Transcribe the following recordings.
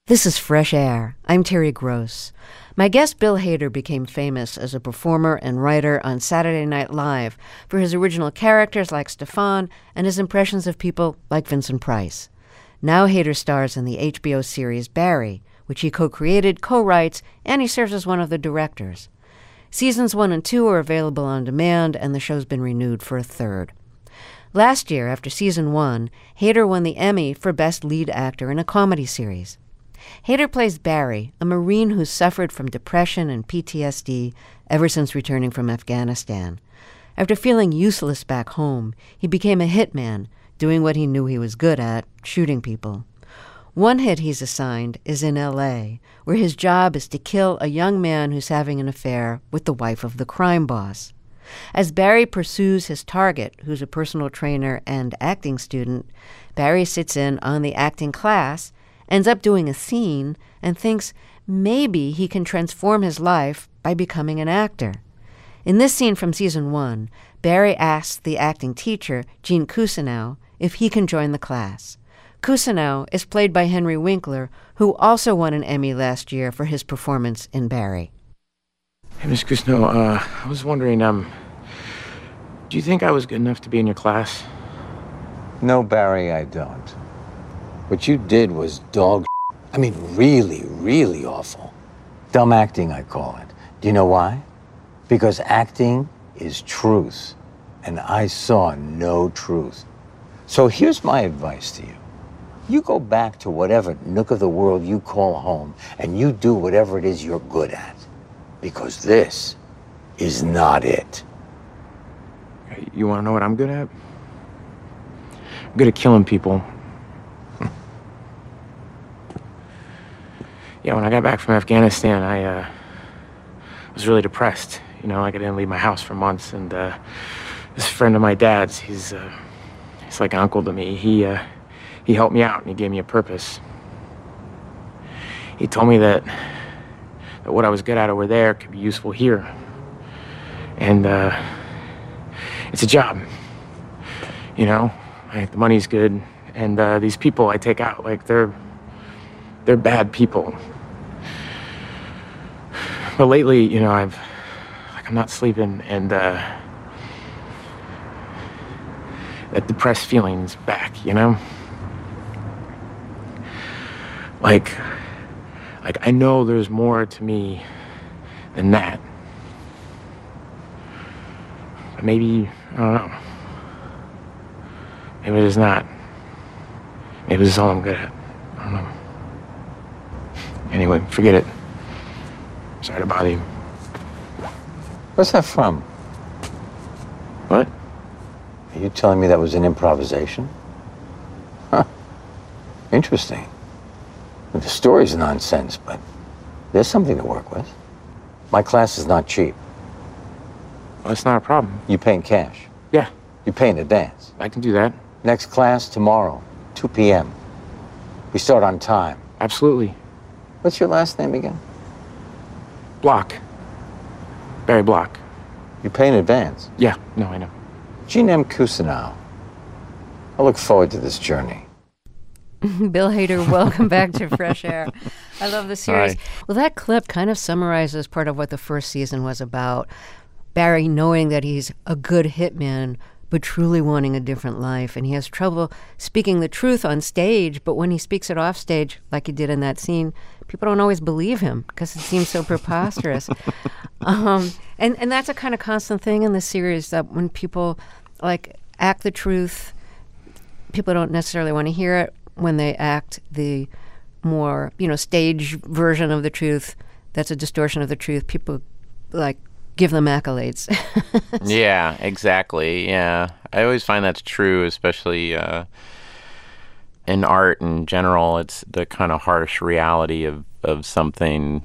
This is Fresh Air. I'm Terry Gross. My guest Bill Hader became famous as a performer and writer on Saturday Night Live for his original characters like Stefon and his impressions of people like Vincent Price. Now Hader stars in the HBO series Barry, which he co-created, co-writes, and he serves as one of the directors. Seasons 1 and 2 are available on demand, and the show's been renewed for a third. Last year, after season 1, Hader won the Emmy for Best Lead Actor in a Comedy Series. Hader plays Barry, a Marine who's suffered from depression and PTSD ever since returning from Afghanistan. After feeling useless back home, he became a hitman, doing what he knew he was good at, shooting people. One hit he's assigned is in L.A., where his job is to kill a young man who's having an affair with the wife of the crime boss. As Barry pursues his target, who's a personal trainer and acting student, Barry sits in on the acting class, ends up doing a scene, and thinks maybe he can transform his life by becoming an actor. In this scene from season 1, Barry asks the acting teacher, Gene Cousineau, if he can join the class. Cousineau is played by Henry Winkler, who also won an Emmy last year for his performance in Barry. Hey, Miss Cousineau, I was wondering, do you think I was good enough to be in your class? No, Barry, I don't. What you did was dog shit. I mean, really, really awful. Dumb acting, I call it. Do you know why? Because acting is truth, and I saw no truth. So here's my advice to you. You go back to whatever nook of the world you call home, and you do whatever it is you're good at. Because this is not it. You want to know what I'm good at? I'm good at killing people. Yeah, when I got back from Afghanistan, I was really depressed. You know, like I didn't leave my house for months, and this friend of my dad's, he's like an uncle to me. He helped me out, and he gave me a purpose. He told me that what I was good at over there could be useful here. And it's a job, you know? Like, the money's good, and these people I take out, like, they're bad people. But lately, you know, I'm not sleeping, and that depressed feeling's back, you know? Like I know there's more to me than that. But maybe, I don't know. Maybe there's not. Maybe this is all I'm good at. I don't know. Anyway, forget it. Sorry to bother you. What's that from? What? Are you telling me that was an improvisation? Huh. Interesting. The story's nonsense, but there's something to work with. My class is not cheap. Well, that's not a problem. You pay in cash. Yeah. You pay in advance. I can do that. Next class tomorrow, 2 p.m. We start on time. Absolutely. What's your last name again? Block. Barry Block. You pay in advance. Yeah, no, I know. Gene M. Cousineau. I look forward to this journey. Bill Hader, welcome back to Fresh Air. I love the series. Hi. Well, that clip kind of summarizes part of what the first season was about. Barry knowing that he's a good hitman, but truly wanting a different life. And he has trouble speaking the truth on stage, but when he speaks it off stage, like he did in that scene, people don't always believe him because it seems so preposterous. And that's a kind of constant thing in the series, that when people like act the truth, people don't necessarily want to hear it. When they act the more, stage version of the truth, that's a distortion of the truth. People like give them accolades. Yeah, exactly. Yeah. I always find that's true, especially in art in general. It's the kind of harsh reality of something.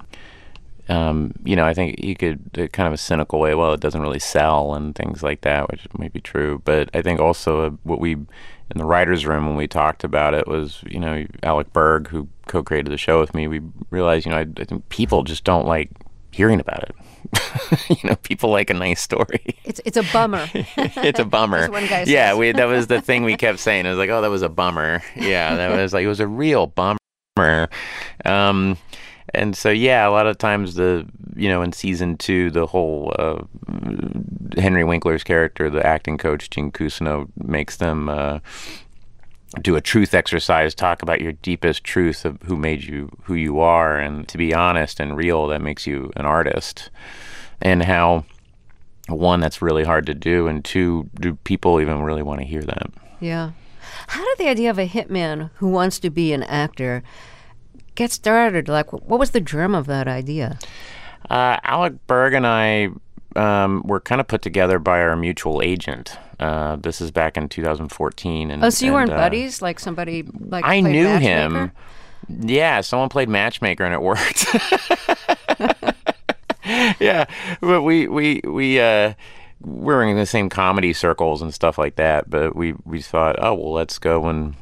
I think you could, kind of a cynical way, well, it doesn't really sell and things like that, which might be true. But I think also what we, in the writer's room when we talked about it was, Alec Berg, who co-created the show with me, we realized, I think people just don't like hearing about it. People like a nice story. It's a bummer. It's a bummer. As one guy says. Yeah, that was the thing we kept saying. It was like, oh, that was a bummer. Yeah, that was like, it was a real bummer. And so, yeah, a lot of times in season 2, the whole Henry Winkler's character, the acting coach, Gene Cousineau, makes them do a truth exercise, talk about your deepest truth of who made you who you are. And to be honest and real, that makes you an artist. And how, one, that's really hard to do, and two, do people even really want to hear that? Yeah. How did the idea of a hitman who wants to be an actor get started? Like, what was the germ of that idea? Alec Berg and I were kind of put together by our mutual agent. This is back in 2014. And, so you weren't buddies? Like somebody like I played knew matchmaker? him. Yeah, someone played matchmaker and it worked. Yeah, but we were in the same comedy circles and stuff like that. But we thought, oh well, let's go and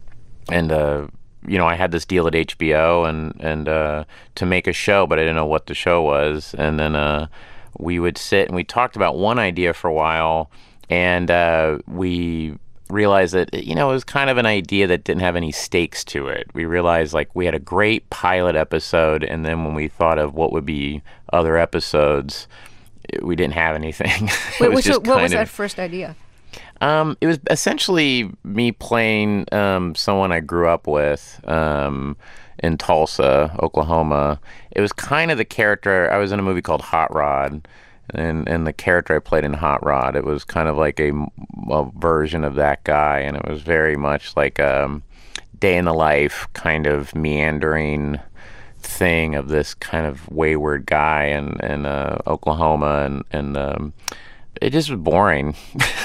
I had this deal at HBO and to make a show, but I didn't know what the show was. And then we would sit and we talked about one idea for a while, and we realized that it was kind of an idea that didn't have any stakes to it. We realized like we had a great pilot episode, and then when we thought of what would be other episodes, we didn't have anything. Wait, what was that first idea? It was essentially me playing someone I grew up with in Tulsa, Oklahoma. It was kind of the character. I was in a movie called Hot Rod, and the character I played in Hot Rod, it was kind of like a version of that guy, and it was very much like a day in the life kind of meandering thing of this kind of wayward guy in Oklahoma, and it just was boring.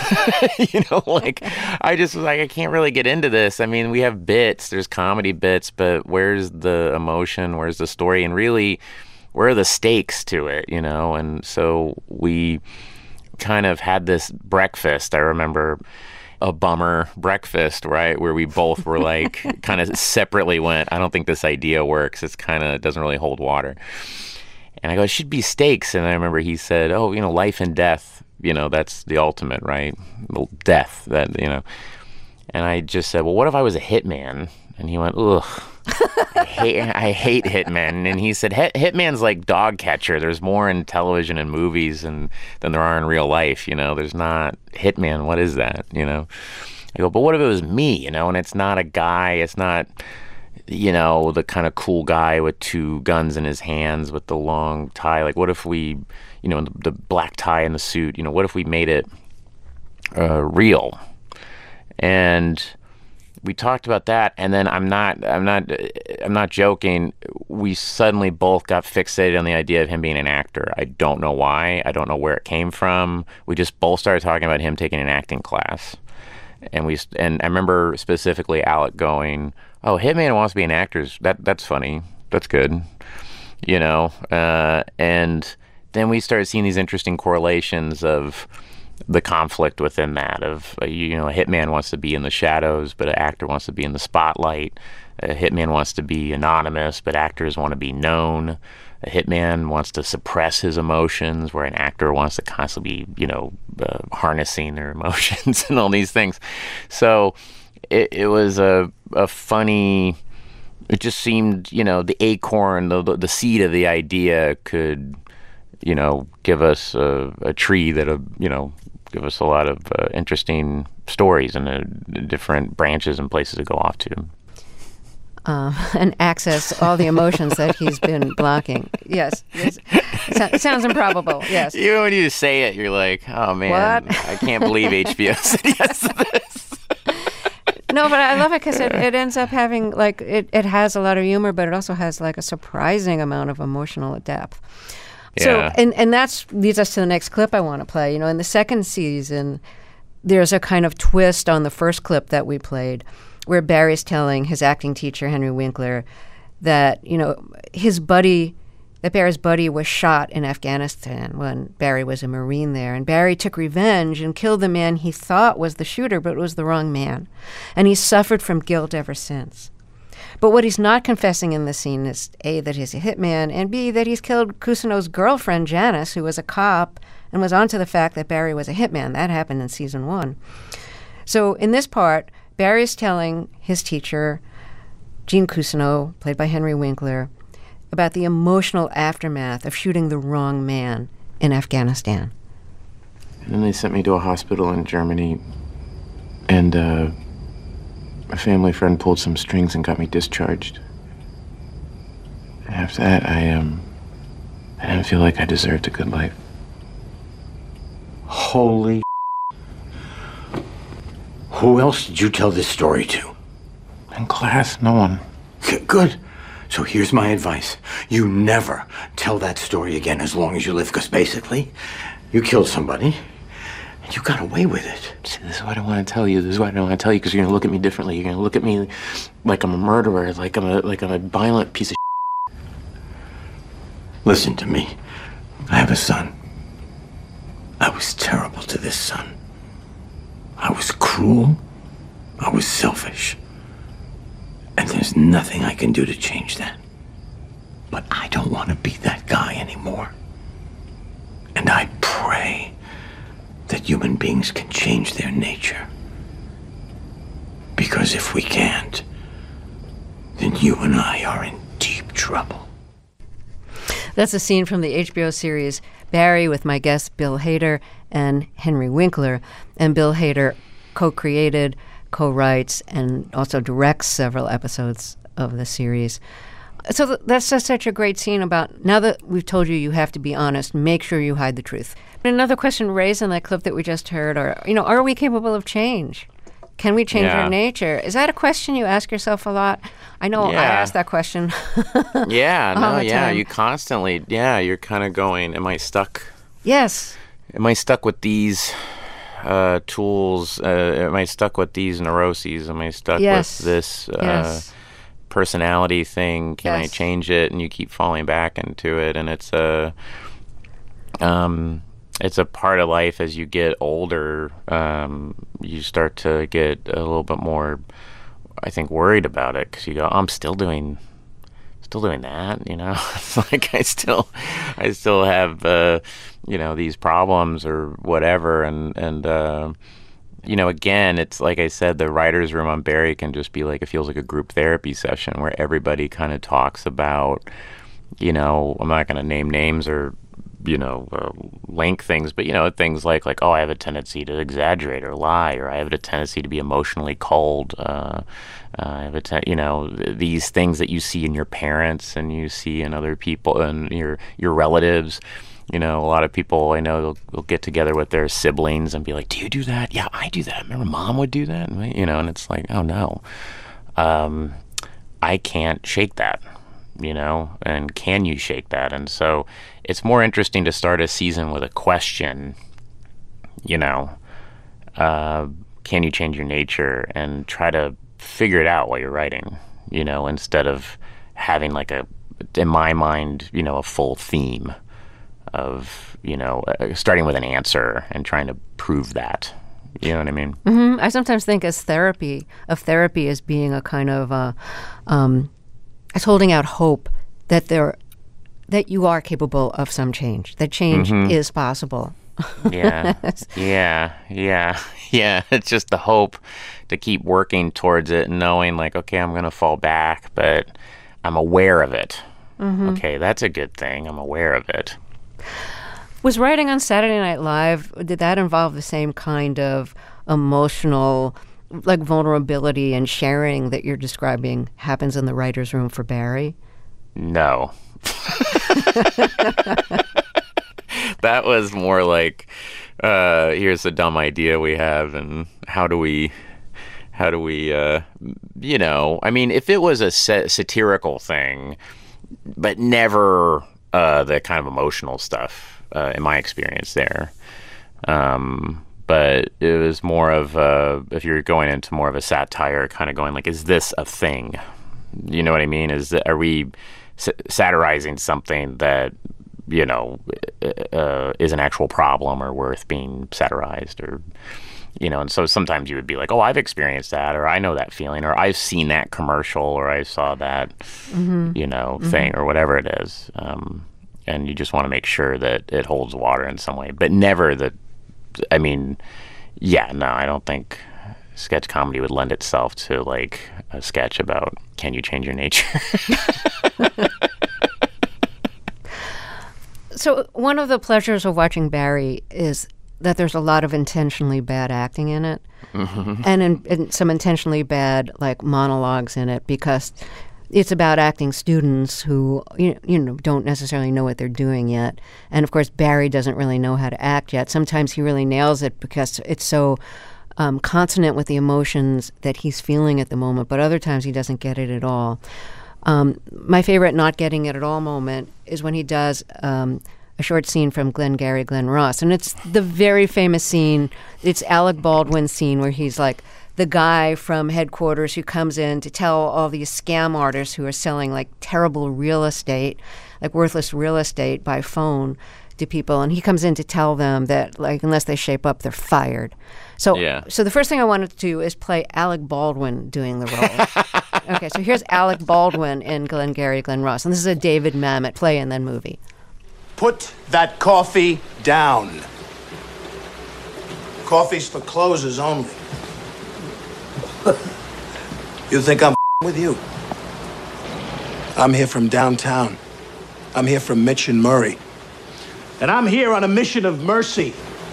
I just was like, I can't really get into this. I mean, we have bits, there's comedy bits, but where's the emotion? Where's the story? And really, where are the stakes to it, And so we kind of had this breakfast. I remember a bummer breakfast, right? Where we both were like, kind of separately went, I don't think this idea works. It doesn't really hold water. And I go, it should be stakes. And I remember he said, oh, life and death. That's the ultimate, right? Death, And I just said, well, what if I was a hitman? And he went, ugh, I hate hitmen. And he said, hitman's like dog catcher. There's more in television and movies than there are in real life. There's not hitman. What is that? I go, but what if it was me? And it's not a guy. It's not, the kind of cool guy with 2 guns in his hands with the long tie. Like, what if we, the black tie and the suit, what if we made it real? And we talked about that, and then I'm not joking. We suddenly both got fixated on the idea of him being an actor. I don't know why. I don't know where it came from. We just both started talking about him taking an acting class, and I remember specifically Alec going, "Oh, hitman wants to be an actor. That's funny. That's good," and then we started seeing these interesting correlations of the conflict within that of, a hitman wants to be in the shadows, but an actor wants to be in the spotlight. A hitman wants to be anonymous, but actors want to be known. A hitman wants to suppress his emotions, where an actor wants to constantly be, harnessing their emotions and all these things. So it was a funny, it just seemed, the acorn, the seed of the idea could, give us a tree that'll, give us a lot of interesting stories and different branches and places to go off to. And access all the emotions that he's been blocking. Yes. It sounds improbable, yes. Even when you say it, you're like, oh, man, what? I can't believe HBO said yes to this. No, but I love it because it ends up having, like, it has a lot of humor, but it also has, like, a surprising amount of emotional depth. Yeah. So, and that leads us to the next clip I want to play. In the second season, there's a kind of twist on the first clip that we played, where Barry's telling his acting teacher, Henry Winkler, that, that Barry's buddy was shot in Afghanistan when Barry was a Marine there. And Barry took revenge and killed the man he thought was the shooter, but it was the wrong man. And he's suffered from guilt ever since. But what he's not confessing in the scene is, A, that he's a hitman, and B, that he's killed Cousineau's girlfriend, Janice, who was a cop, and was onto the fact that Barry was a hitman. That happened in season 1. So in this part, Barry's telling his teacher Gene Cousineau, played by Henry Winkler, about the emotional aftermath of shooting the wrong man in Afghanistan. And then they sent me to a hospital in Germany, and a family friend pulled some strings and got me discharged. And after that, I didn't feel like I deserved a good life. Holy Who else did you tell this story to? In class, no one. Good. So here's my advice. You never tell that story again as long as you live, because basically, you killed somebody, and you got away with it. See, this is what I want to tell you. This is what I don't want to tell you, because you're going to look at me differently. You're going to look at me like I'm a murderer, like I'm a violent piece of shit. Listen to me. I have a son. I was terrible to this son. I was cruel. I was selfish. And there's nothing I can do to change that. But I don't want to be that guy anymore. And I pray that human beings can change their nature. Because if we can't, then you and I are in deep trouble. That's a scene from the HBO series Barry with my guests Bill Hader and Henry Winkler. And Bill Hader co-created, co-writes, and also directs several episodes of the series. So that's just such a great scene about, now that we've told you you have to be honest, make sure you hide the truth. But another question raised in that clip that we just heard are we capable of change? Can we change our nature? Is that a question you ask yourself a lot? I know I ask that question. You constantly, you're kind of going, am I stuck? Yes. Am I stuck with these tools? Am I stuck with these neuroses? Am I stuck with this personality thing? Can I change it? And you keep falling back into it. And it's a part of life as you get older. You start to get a little bit more, I think, worried about it, because you go, I'm still doing that, It's like I still have these problems or whatever, and again, it's like I said, the writer's room on Barry can just be like, it feels like a group therapy session where everybody kind of talks about, I'm not going to name names or link things, but things like oh, I have a tendency to exaggerate or lie, or I have a tendency to be emotionally cold. I have these things that you see in your parents and you see in other people and your relatives. A lot of people I know they'll get together with their siblings and be like, "Do you do that?" "Yeah, I do that. Remember, Mom would do that." And it's like, oh no, I can't shake that. And can you shake that? And so it's more interesting to start a season with a question, can you change your nature, and try to figure it out while you're writing, instead of having in my mind, a full theme of, starting with an answer and trying to prove that. You know what I mean? Mm-hmm. I sometimes think of therapy as being a kind of it's holding out hope that you are capable of some change, that change is possible. Yeah. It's just the hope to keep working towards it and knowing okay, I'm going to fall back, but I'm aware of it. Mm-hmm. Okay, that's a good thing. I'm aware of it. Was writing on Saturday Night Live, did that involve the same kind of emotional vulnerability and sharing that you're describing happens in the writer's room for Barry? No. That was more like, here's a dumb idea we have, and how do we, I mean, if it was a satirical thing, but never the kind of emotional stuff, in my experience there. But it was more of if you're going into more of a satire, kind of going is this a thing? You know what I mean? Are we satirizing something that is an actual problem or worth being satirized, or and so sometimes you would be like, oh, I've experienced that, or I know that feeling, or I've seen that commercial, or I saw that thing, or whatever it is, and you just want to make sure that it holds water in some way, but never that. I mean, I don't think sketch comedy would lend itself to like a sketch about can you change your nature. So one of the pleasures of watching Barry is that there's a lot of intentionally bad acting in it, and some intentionally bad like monologues in it, because it's about acting students who don't necessarily know what they're doing yet. And of course, Barry doesn't really know how to act yet. Sometimes he really nails it because it's so consonant with the emotions that he's feeling at the moment, but other times he doesn't get it at all. My favorite not getting it at all moment is when he does a short scene from Glengarry Glen Ross. And it's the very famous scene. It's Alec Baldwin's scene where he's like the guy from headquarters who comes in to tell all these scam artists who are selling like terrible real estate, like worthless real estate by phone to people. And he comes in to tell them that like unless they shape up, they're fired. So the first thing I wanted to do is play Alec Baldwin doing the role. Okay, so here's Alec Baldwin in Glengarry Glen Ross. And this is a David Mamet play and then movie. Put that coffee down. Coffee's for closers only. You think I'm with you? I'm here from downtown. I'm here from Mitch and Murray. And I'm here on a mission of mercy.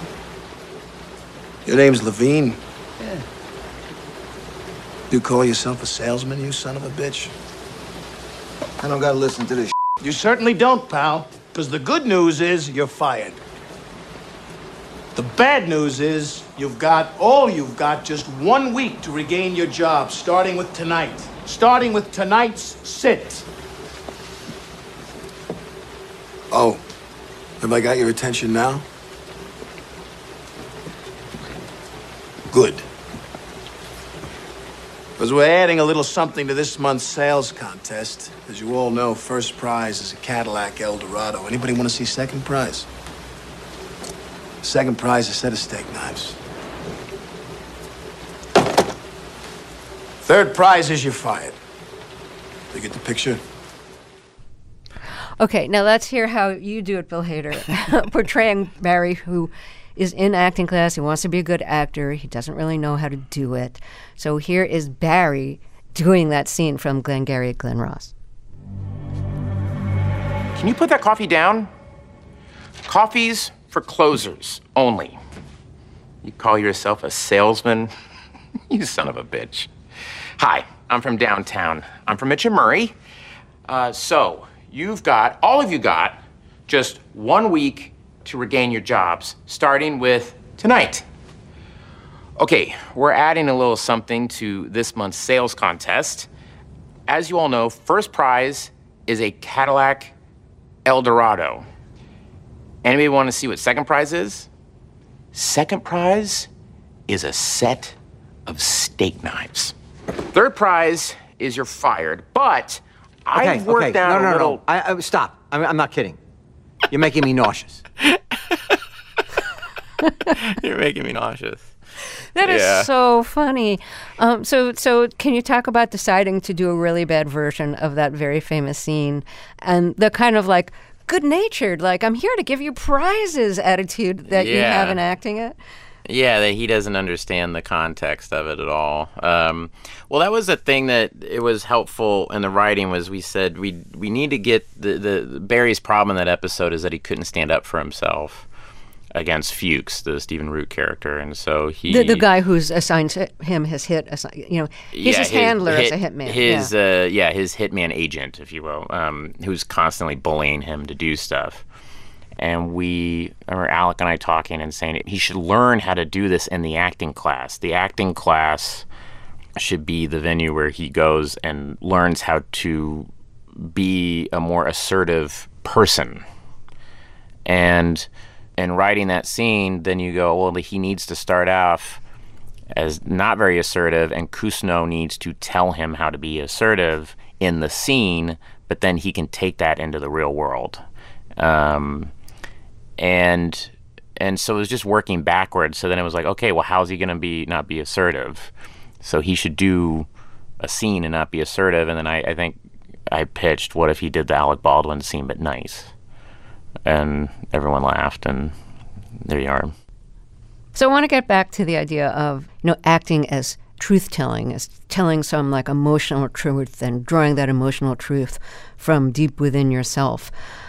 Your name's Levine? Yeah. You call yourself a salesman, you son of a bitch? I don't gotta listen to this. You certainly don't, pal. Because the good news is you're fired. The bad news is you've got just 1 week to regain your job, starting with tonight. Starting with tonight's sit. Oh, have I got your attention now? Good. Because we're adding a little something to this month's sales contest. As you all know, first prize is a Cadillac Eldorado. Anybody want to see second prize? Second prize is a set of steak knives. Third prize is you're fired. You get the picture? Okay, now let's hear how you do it, Bill Hader, portraying Barry, who is in acting class. He wants to be a good actor. He doesn't really know how to do it. So here is Barry doing that scene from Glengarry Glen Ross. Can you put that coffee down? Coffee's for closers only. You call yourself a salesman? You son of a bitch. Hi, I'm from downtown. I'm from Mitch and Murray. So all of you got just 1 week to regain your jobs, starting with tonight. Okay, we're adding a little something to this month's sales contest. As you all know, first prize is a Cadillac Eldorado. Anybody want to see what second prize is? Second prize is a set of steak knives. Third prize is you're fired, but I've worked out a little... No. Stop. I'm not kidding. You're making me nauseous. You're making me nauseous. That is so funny. So can you talk about deciding to do a really bad version of that very famous scene and the kind of like good-natured, like I'm here to give you prizes attitude that you have in acting it? Yeah, that he doesn't understand the context of it at all. Well, that was a thing that it was helpful in the writing. Was we said we need to get the Barry's problem in that episode is that he couldn't stand up for himself against Fuchs, the Stephen Root character, and so the guy who's assigned to him his he's his handler as a hitman. His hitman agent, if you will, who's constantly bullying him to do stuff. And I remember Alec and I talking and saying he should learn how to do this in the acting class. The acting class should be the venue where he goes and learns how to be a more assertive person. And in writing that scene, then you go, well, he needs to start off as not very assertive, and Cousineau needs to tell him how to be assertive in the scene, but then he can take that into the real world. And so it was just working backwards. So then it was like, okay, well, how's he going to not be assertive? So he should do a scene and not be assertive. And then I think I pitched, what if he did the Alec Baldwin scene but nice? And everyone laughed, and there you are. So I want to get back to the idea of, acting as truth-telling, as telling some like emotional truth and drawing that emotional truth from deep within yourself.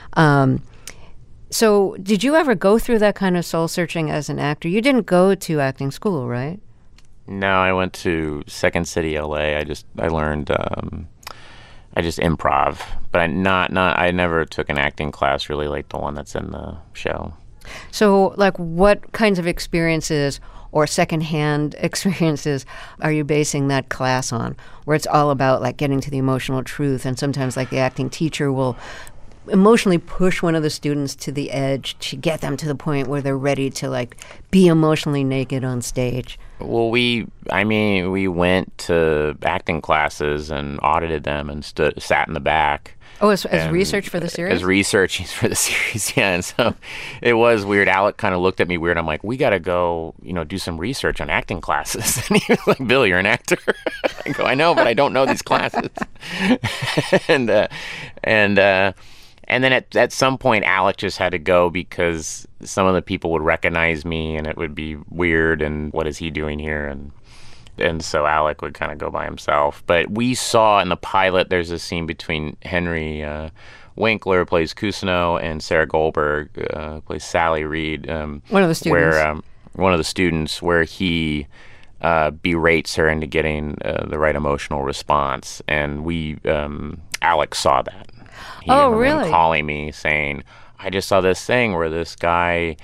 So did you ever go through that kind of soul-searching as an actor? You didn't go to acting school, right? No, I went to Second City, LA. I learned I just improv, but I never took an acting class really like the one that's in the show. So, like, what kinds of experiences or secondhand experiences are you basing that class on, where it's all about, like, getting to the emotional truth, and sometimes, like, the acting teacher will emotionally push one of the students to the edge to get them to the point where they're ready to, like, be emotionally naked on stage? Well, we went to acting classes and audited them and sat in the back. Oh, as research for the series? As research for the series, yeah. And so it was weird. Alec kind of looked at me weird. I'm like, we got to go, do some research on acting classes. And he was like, Bill, you're an actor. I go, I know, but I don't know these classes. And then at some point, Alec just had to go because some of the people would recognize me and it would be weird. And what is he doing here? And so Alec would kind of go by himself. But we saw in the pilot, there's a scene between Henry Winkler, plays Cousineau, and Sarah Goldberg, plays Sally Reed. One of the students. One of the students, where he berates her into getting the right emotional response. And Alec saw that. He really? Calling me saying, I just saw this thing where this guy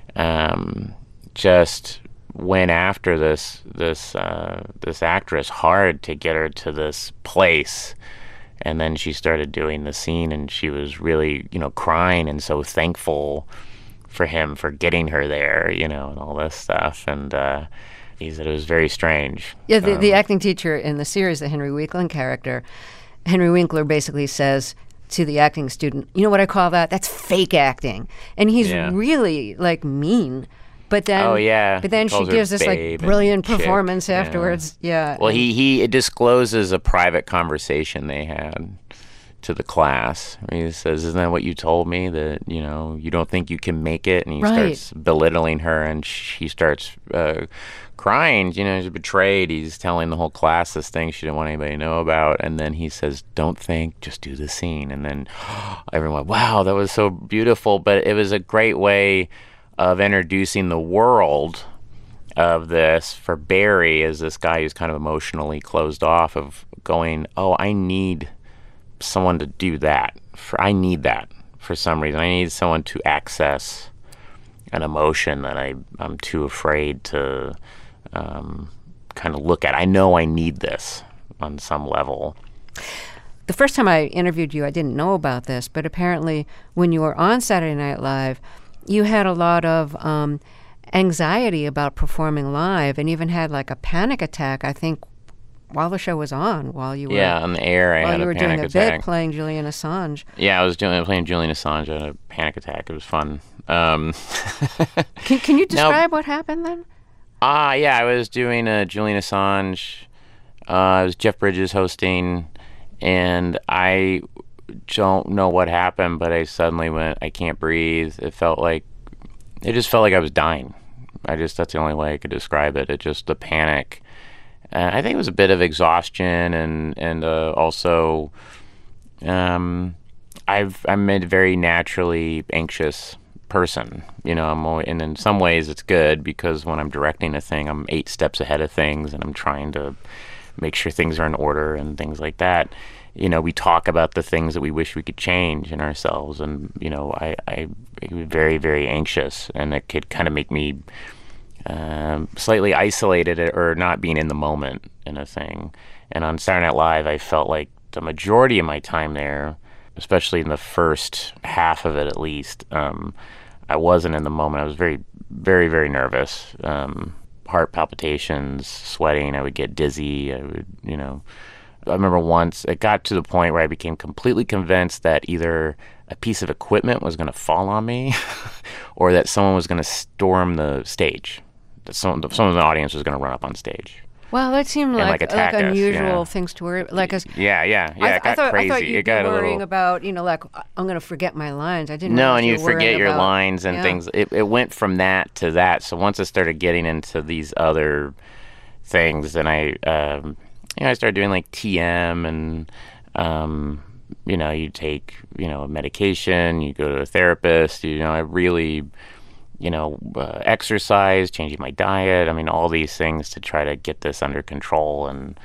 just went after this actress hard to get her to this place, and then she started doing the scene, and she was really crying and so thankful for him for getting her there, and all this stuff. And he said it was very strange. Yeah, the acting teacher in the series, the Henry Winkler character, Henry Winkler basically says to the acting student, you know what I call that? That's fake acting. And he's really mean. But then she gives this brilliant performance afterwards. Yeah. Well, he discloses a private conversation they had to the class. He says, "Isn't that what you told me, that you don't think you can make it?" And he starts belittling her, and she starts crying. She's betrayed. He's telling the whole class this thing she didn't want anybody to know about, and then he says, "Don't think, just do the scene." And then everyone, wow, that was so beautiful. But it was a great way of introducing the world of this for Barry as this guy who's kind of emotionally closed off, of going, oh, I need someone to do that. I need that for some reason. I need someone to access an emotion that I'm too afraid to kind of look at. I know I need this on some level. The first time I interviewed you, I didn't know about this, but apparently when you were on Saturday Night Live, you had a lot of anxiety about performing live, and even had like a panic attack, I think, while the show was on, while you were on the air. I had a panic attack. While you were doing a bit playing Julian Assange. Yeah, I was playing Julian Assange. I had a panic attack. It was fun. Can you describe what happened then? Yeah, I was doing Julian Assange. It was Jeff Bridges hosting, and I don't know what happened, but I suddenly went, I can't breathe. It just felt like I was dying. That's the only way I could describe it. It just, the panic. I think it was a bit of exhaustion, and also, I'm a very naturally anxious person. And in some ways it's good, because when I'm directing a thing, I'm 8 steps ahead of things, and I'm trying to make sure things are in order and things like that. We talk about the things that we wish we could change in ourselves, and I was very, very anxious, and it could kind of make me slightly isolated or not being in the moment in a thing. And on Saturday Night Live, I felt like the majority of my time there, especially in the first half of it at least, I wasn't in the moment. I was very, very, very nervous. Heart palpitations, sweating. I would get dizzy. I remember once it got to the point where I became completely convinced that either a piece of equipment was going to fall on me or that someone was going to storm the stage, that someone in the audience was going to run up on stage. Well, that seemed and, like attack us, unusual yeah. things to worry. Like, Yeah. It got crazy. I thought you'd It got be a worrying little. about, like, I'm going to forget my lines. I didn't. No, realize and you you'd were worrying forget your about- lines and yeah. things. It went from that to that. So once I started getting into these other things, then I started doing like TM and, you take, a medication, you go to a therapist, I really, exercise, changing my diet. I mean, all these things to try to get this under control and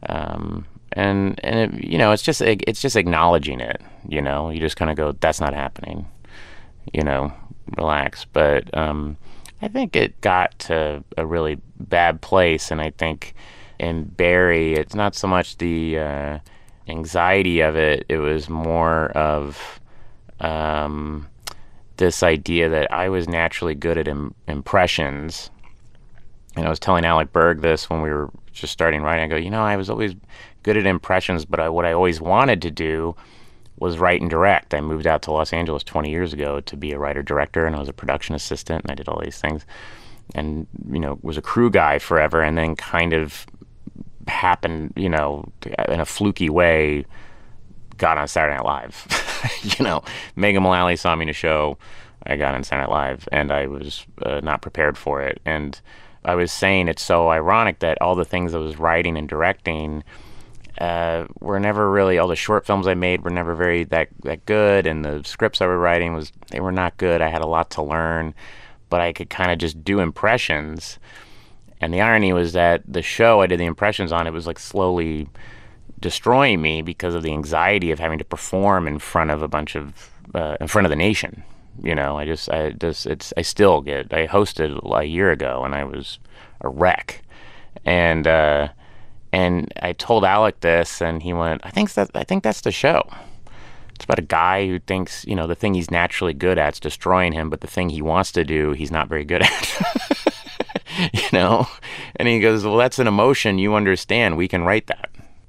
it, it's just acknowledging it, you just kind of go, that's not happening, relax. But, I think it got to a really bad place, and I think in Barry, it's not so much the anxiety of it. It was more of this idea that I was naturally good at impressions. And I was telling Alec Berg this when we were just starting writing. I go, I was always good at impressions, but what I always wanted to do was write and direct. I moved out to Los Angeles 20 years ago to be a writer-director, and I was a production assistant, and I did all these things. And, was a crew guy forever, and then kind of happened, in a fluky way, got on Saturday Night Live. Megan Mullally saw me in a show. I got on Saturday Night Live, and I was not prepared for it. And I was saying it's so ironic that all the things I was writing and directing were never really, all the short films I made were never very that good, and the scripts I was writing they were not good. I had a lot to learn, but I could kind of just do impressions. And the irony was that the show I did the impressions on, it was like slowly destroying me because of the anxiety of having to perform in front of in front of the nation. I hosted a year ago, and I was a wreck. And I told Alec this, and he went, I think that's the show. It's about a guy who thinks, the thing he's naturally good at is destroying him, but the thing he wants to do, he's not very good at. And he goes, well, that's an emotion you understand. We can write that.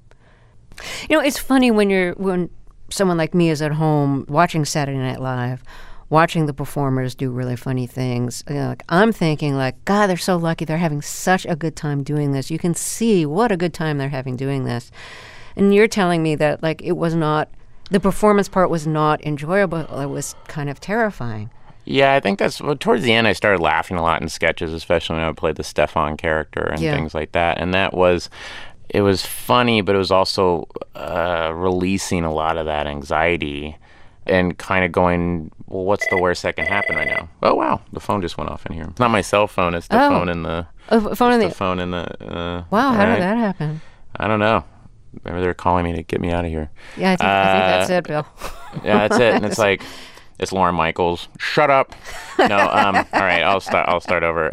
It's funny when someone like me is at home watching Saturday Night Live, watching the performers do really funny things. I'm thinking, God, they're so lucky. They're having such a good time doing this. You can see what a good time they're having doing this. And you're telling me that, it was not, the performance part was not enjoyable. It was kind of terrifying. Yeah, I think towards the end I started laughing a lot in sketches, especially when I would play the Stefan character and things like that. And it was funny, but it was also releasing a lot of that anxiety and kind of going, well, what's the worst that can happen right now? Oh, wow, the phone just went off in here. It's not my cell phone, it's the phone in the... Wow, how did that happen? I don't know. Maybe they're calling me to get me out of here. Yeah, I think that's it, Bill. Yeah, that's it. And it's like, it's Lorne Michaels. Shut up. No, all right, I'll start over.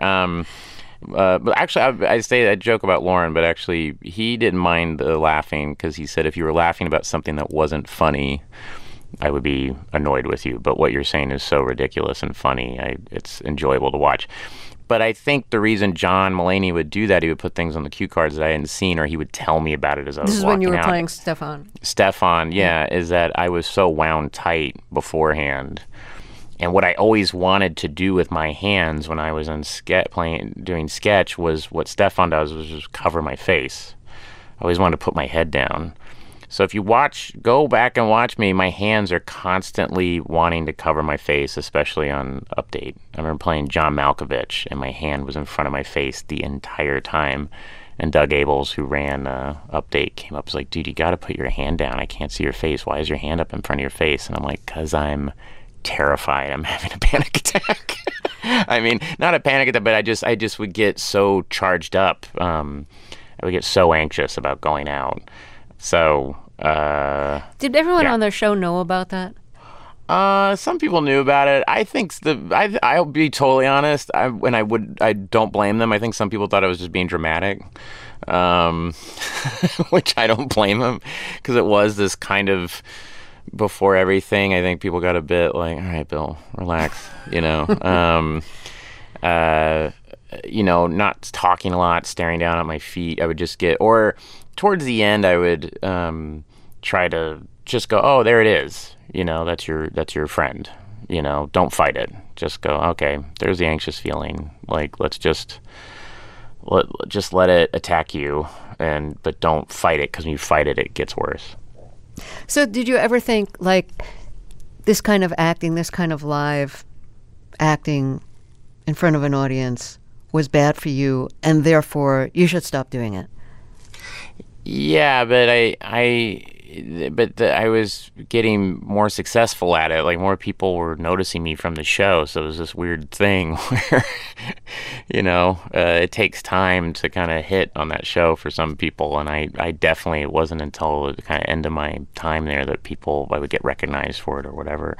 But actually, I joke about Lorne, but actually, he didn't mind the laughing because he said if you were laughing about something that wasn't funny, I would be annoyed with you. But what you're saying is so ridiculous and funny. It's enjoyable to watch. But I think the reason John Mulaney would do that, he would put things on the cue cards that I hadn't seen, or he would tell me about it as I was walking out. This is when you were playing Stefan. Stefan, yeah, is that I was so wound tight beforehand. And what I always wanted to do with my hands when I was on doing sketch was what Stefan does, was just cover my face. I always wanted to put my head down. So if you go back and watch me, my hands are constantly wanting to cover my face, especially on Update. I remember playing John Malkovich, and my hand was in front of my face the entire time. And Doug Abels, who ran Update, came up and was like, dude, you got to put your hand down. I can't see your face. Why is your hand up in front of your face? And I'm like, because I'm terrified. I'm having a panic attack. I mean, not a panic attack, but I just would get so charged up. I would get so anxious about going out. So... Did everyone on the show know about that? Some people knew about it. I think I'll be totally honest. I don't blame them. I think some people thought I was just being dramatic, which I don't blame them, because it was this kind of before everything. I think people got a bit like, all right, Bill, relax, not talking a lot, staring down at my feet. I would just or towards the end, I would try to just go, oh, there it is. That's your friend. Don't fight it. Just go, okay, there's the anxious feeling. Let's just just let it attack you, but don't fight it, because when you fight it, it gets worse. So did you ever think, like, this kind of acting, this kind of live acting in front of an audience was bad for you, and therefore you should stop doing it? Yeah, but I was getting more successful at it. Like, more people were noticing me from the show, so it was this weird thing where, it takes time to kind of hit on that show for some people, and I definitely, it wasn't until the kind of end of my time there that I would get recognized for it or whatever.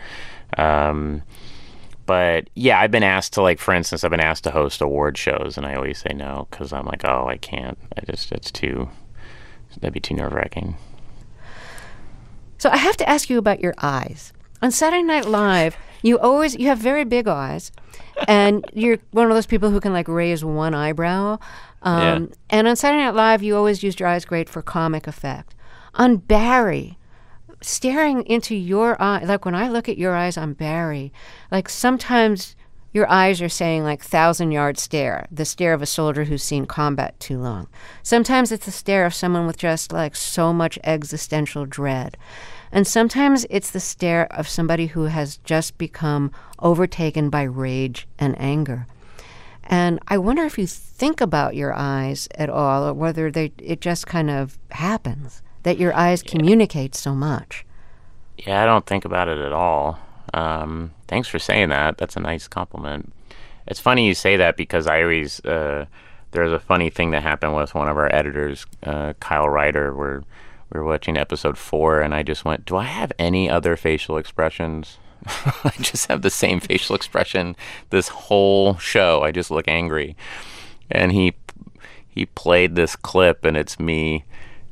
But yeah, I've been asked to, like, for instance, I've been asked to host award shows, and I always say no, because I'm like, oh, I can't. That'd be too nerve-wracking. So I have to ask you about your eyes. On Saturday Night Live, you have very big eyes, and you're one of those people who can, like, raise one eyebrow. And on Saturday Night Live, you always used your eyes great for comic effect. On Barry, staring into your eye, like when I look at your eyes on Barry, like sometimes your eyes are saying, like, 1,000-yard stare, the stare of a soldier who's seen combat too long. Sometimes it's the stare of someone with just, like, so much existential dread. And sometimes it's the stare of somebody who has just become overtaken by rage and anger. And I wonder if you think about your eyes at all, or whether it just kind of happens, that your eyes communicate so much. Yeah, I don't think about it at all. Thanks for saying that. That's a nice compliment. It's funny you say that, because I always, there's a funny thing that happened with one of our editors, Kyle Ryder, where we were watching episode 4, and I just went, do I have any other facial expressions? I just have the same facial expression this whole show. I just look angry. And he played this clip, and it's me,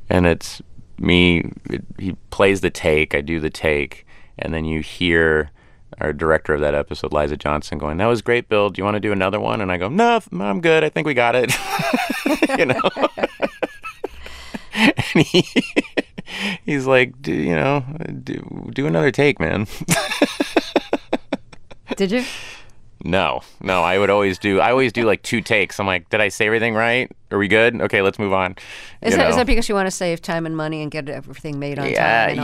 he plays the take, I do the take, and then you hear our director of that episode, Liza Johnson, going, "That was great, Bill. Do you want to do another one?" And I go, "No, I'm good. I think we got it." And he's like, do another take, man. Did you? No. I always do like 2 takes. I'm like, did I say everything right? Are we good? Okay, let's move on. Is that because you want to save time and money and get everything made on time?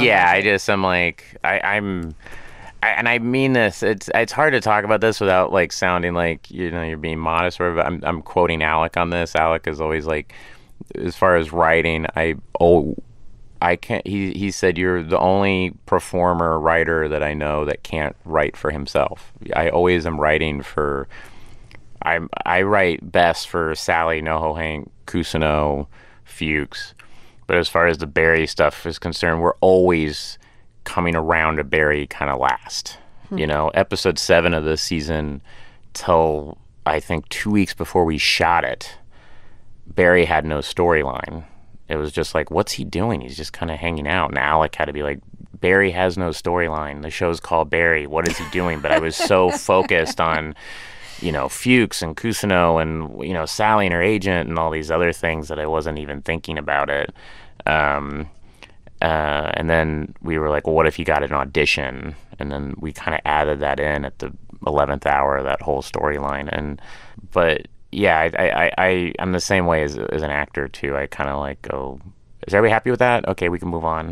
And I mean this. It's hard to talk about this without, like, sounding like you're being modest or whatever. I'm quoting Alec on this. Alec is always like, as far as writing, I can't. He said, "You're the only performer writer that I know that can't write for himself." I always am writing for. I write best for Sally, NoHo Hank, Cousineau, Fuchs, but as far as the Barry stuff is concerned, we're always coming around to Barry kind of last. Episode 7 of this season, till I think 2 weeks before we shot it, Barry had no storyline. It was just like, what's he doing? He's just kind of hanging out. And Alec had to be like, Barry has no storyline. The show's called Barry. What is he doing? But I was so focused on, Fuchs and Cousineau and, Sally and her agent and all these other things that I wasn't even thinking about it. And then we were like, well, what if you got an audition? And then we kind of added that in at the 11th hour, that whole storyline. But yeah, I'm the same way as an actor too. I kind of like go, is everybody happy with that? Okay, we can move on.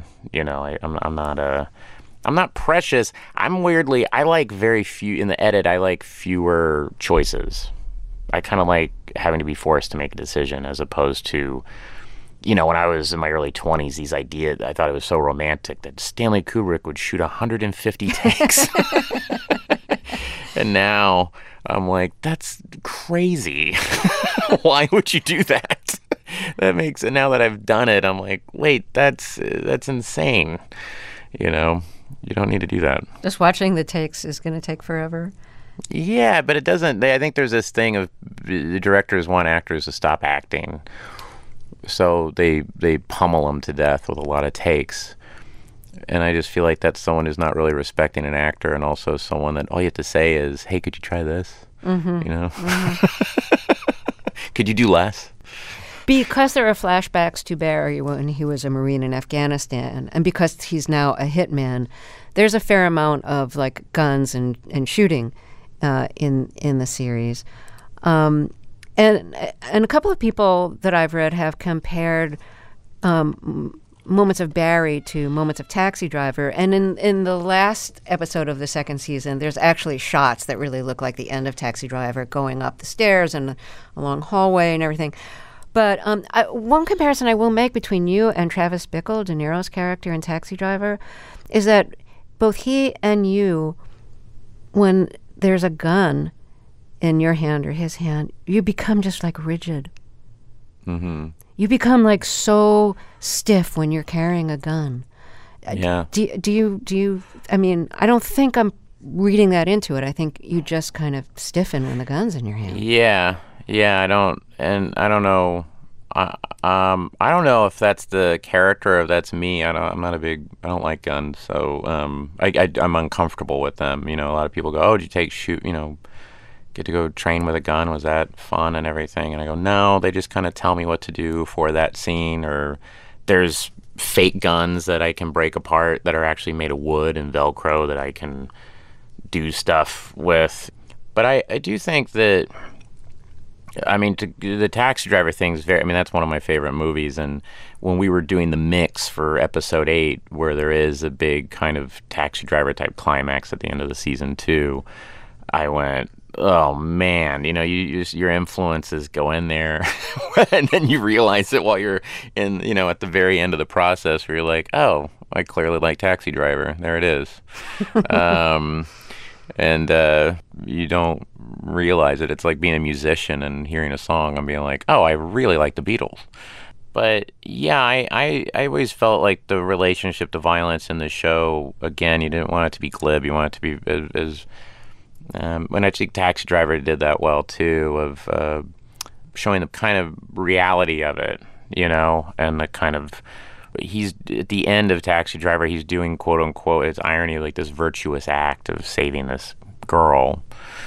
I'm not precious. I like very few in the edit. I like fewer choices. I kind of like having to be forced to make a decision, as opposed to, when I was in my early 20s, these ideas, I thought it was so romantic that Stanley Kubrick would shoot 150 takes. And now I'm like, that's crazy. Why would you do that? And now that I've done it, I'm like, wait, that's insane. You don't need to do that. Just watching the takes is going to take forever. Yeah, but it doesn't. I think there's this thing of the directors want actors to stop acting. So they pummel them to death with a lot of takes. And I just feel like that's someone who's not really respecting an actor, and also someone that all you have to say is, hey, could you try this? Mm-hmm. Mm-hmm. Could you do less? Because there are flashbacks to Barry when he was a Marine in Afghanistan, and because he's now a hitman, there's a fair amount of, like, guns and shooting in the series. And a couple of people that I've read have compared moments of Barry to moments of Taxi Driver. And in the last episode of the second season, there's actually shots that really look like the end of Taxi Driver, going up the stairs and a long hallway and everything. But one comparison I will make between you and Travis Bickle, De Niro's character in Taxi Driver, is that both he and you, when there's a gun in your hand or his hand, you become just like rigid. Mm-hmm. You become like so stiff when you're carrying a gun. Yeah. Do you, I mean, I don't think I'm reading that into it. I think you just kind of stiffen when the gun's in your hand. Yeah, I don't know. I don't know if that's the character or if that's me. I don't like guns, so I'm uncomfortable with them. You know, a lot of people go, "Oh, did you get to go train with a gun? Was that fun and everything?" And I go, no, they just kind of tell me what to do for that scene. Or there's fake guns that I can break apart that are actually made of wood and Velcro that I can do stuff with. But I do think that, I mean, the Taxi Driver thing is that's one of my favorite movies. And when we were doing the mix for episode 8, where there is a big kind of Taxi Driver type climax at the end of the season 2, I went, oh man, your influences go in there and then you realize it while you're in, at the very end of the process where you're like, oh, I clearly like Taxi Driver. There it is. And you don't realize it. It's like being a musician and hearing a song and being like, oh, I really like the Beatles. But yeah, I always felt like the relationship to violence in the show, again, you didn't want it to be glib. You want it to be as and I think Taxi Driver did that well too, of showing the kind of reality of it, and the kind of, he's at the end of Taxi Driver, he's doing quote unquote, it's irony, like this virtuous act of saving this girl.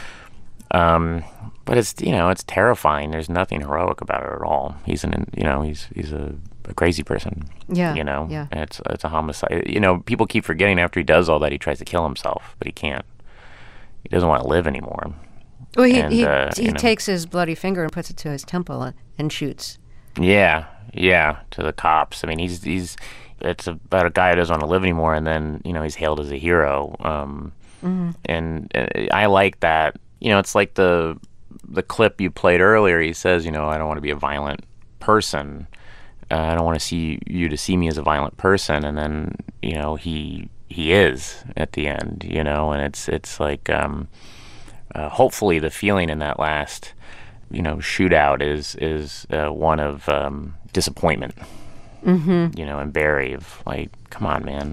But it's it's terrifying. There's nothing heroic about it at all. He's he's a crazy person. Yeah. Yeah. It's a homicide. People keep forgetting after he does all that he tries to kill himself, but he can't. He doesn't want to live anymore. Well, he takes his bloody finger and puts it to his temple and shoots. Yeah, to the cops. I mean, it's about a guy who doesn't want to live anymore, and then he's hailed as a hero. And I like that. It's like the clip you played earlier. He says, I don't want to be a violent person. I don't want to see me as a violent person. And then he is at the end, and it's like hopefully the feeling in that last shootout is one of disappointment. Mm-hmm. And Barry, of like, come on, man,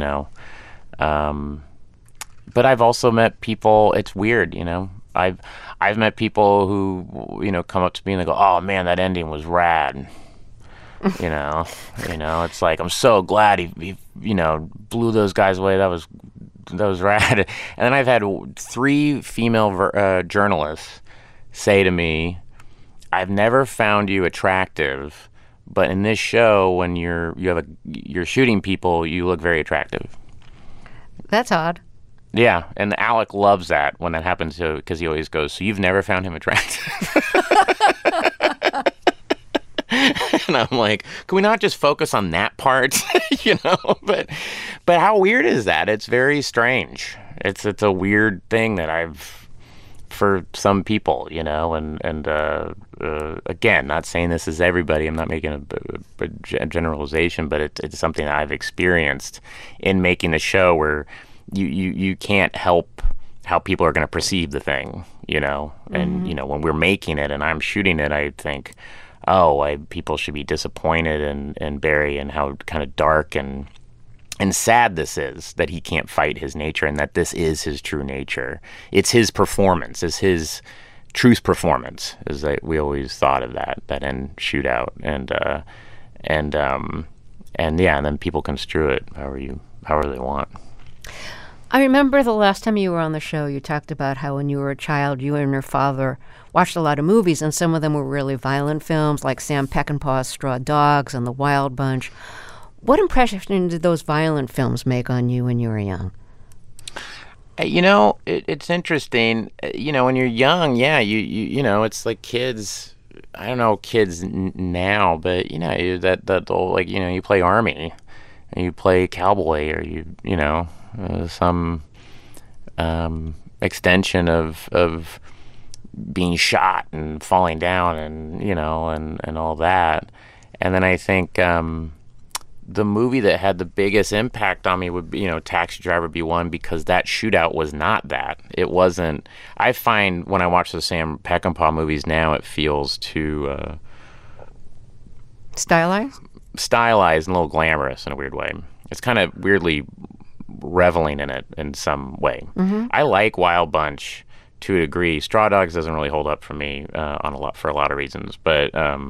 but I've also met people, it's weird, I've met people who come up to me and they go, oh man, that ending was rad. It's like, I'm so glad he blew those guys away. That was rad. And then I've had 3 female journalists say to me, I've never found you attractive, but in this show, when you're shooting people, you look very attractive. That's odd. Yeah, and Alec loves that when that happens, because he always goes, so you've never found him attractive? And I'm like, can we not just focus on that part? But how weird is that? It's very strange. It's a weird thing that for some people, and again, not saying this is everybody. I'm not making a generalization, but it's something that I've experienced in making the show, where you can't help how people are going to perceive the thing, and when we're making it and I'm shooting it, I think, people should be disappointed in Barry, and how kind of dark and sad this is, that he can't fight his nature, and that this is his true nature. It's his performance, it's his truth performance, is that we always thought of that end shootout, and then people construe it however they want. I remember the last time you were on the show, you talked about how when you were a child, you and your father watched a lot of movies, and some of them were really violent films, like Sam Peckinpah's Straw Dogs and The Wild Bunch. What impression did those violent films make on you when you were young? It's interesting. When you're young, yeah, it's like kids. I don't know kids now, but that whole, like, you play army, and you play cowboy, or some extension of being shot and falling down, and and all that. And then I think the movie that had the biggest impact on me would be, Taxi Driver be one, because that shootout was not that. It wasn't. I find when I watch the Sam Peckinpah movies now, it feels too Stylized and a little glamorous in a weird way. It's kind of weirdly reveling in it in some way. Mm-hmm. I like Wild Bunch to a degree. Straw Dogs doesn't really hold up for me for a lot of reasons, but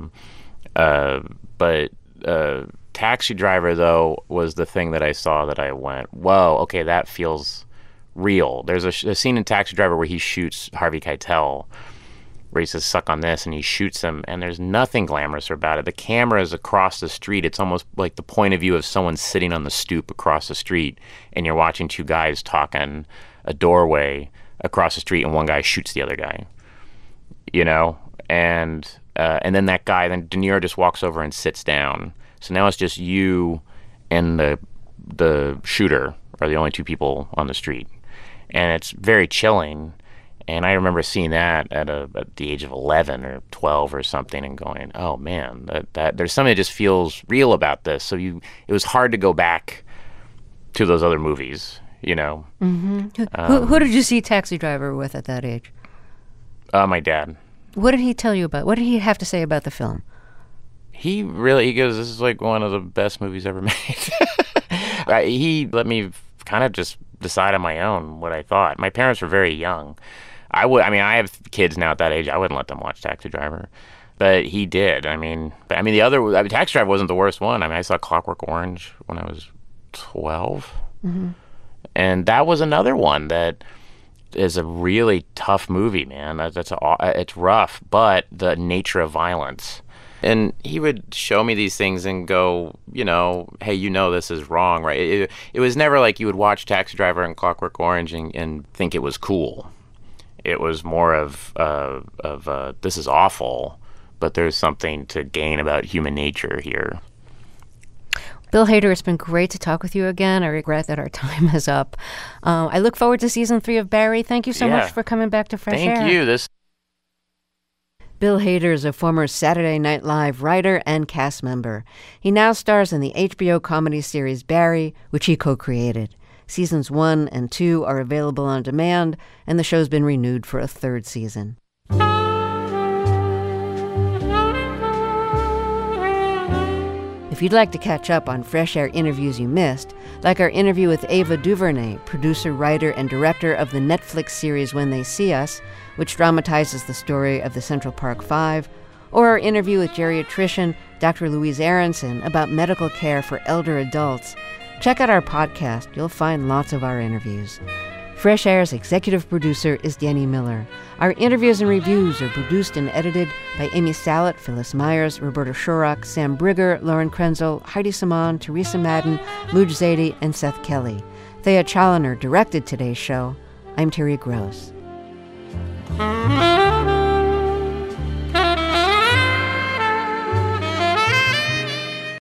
Taxi Driver, though, was the thing that I saw that I went, whoa, okay, that feels real. There's a scene in Taxi Driver where he shoots Harvey Keitel, where he says, suck on this, and he shoots him, and there's nothing glamorous about it. The camera is across the street. It's almost like the point of view of someone sitting on the stoop across the street, and you're watching two guys talking a doorway across the street, and one guy shoots the other guy, and then that guy, then De Niro just walks over and sits down. So now it's just you and the shooter are the only two people on the street, and it's very chilling. And I remember seeing that at the age of 11 or 12 or something, and going, "Oh man, that there's something that just feels real about this." So it was hard to go back to those other movies, Mm-hmm. Who did you see Taxi Driver with at that age? My dad. What did he tell you about? What did he have to say about the film? He goes, this is like one of the best movies ever made. He let me kind of just decide on my own what I thought. My parents were very young. I have kids now at that age. I wouldn't let them watch Taxi Driver, but he did. Taxi Driver wasn't the worst one. I saw Clockwork Orange when I was 12. Mm-hmm. And that was another one that is a really tough movie, man. It's rough, but the nature of violence. And he would show me these things and go, hey, this is wrong, right? It was never like you would watch Taxi Driver and Clockwork Orange and think it was cool. It was more of this is awful, but there's something to gain about human nature here. Bill Hader, it's been great to talk with you again. I regret that our time is up. I look forward to season 3 of Barry. Thank you so much for coming back to Fresh Air. Thank you. Bill Hader is a former Saturday Night Live writer and cast member. He now stars in the HBO comedy series Barry, which he co-created. Seasons 1 and 2 are available on demand, and the show's been renewed for a 3rd season. If you'd like to catch up on Fresh Air interviews you missed, like our interview with Ava DuVernay, producer, writer, and director of the Netflix series When They See Us, which dramatizes the story of the Central Park Five, or our interview with geriatrician Dr. Louise Aronson about medical care for elder adults, check out our podcast. You'll find lots of our interviews. Fresh Air's executive producer is Danny Miller. Our interviews and reviews are produced and edited by Amy Salet, Phyllis Myers, Roberta Shorrock, Sam Brigger, Lauren Krenzel, Heidi Saman, Teresa Madden, Muj Zaidi, and Seth Kelly. Thea Chaloner directed today's show. I'm Terry Gross.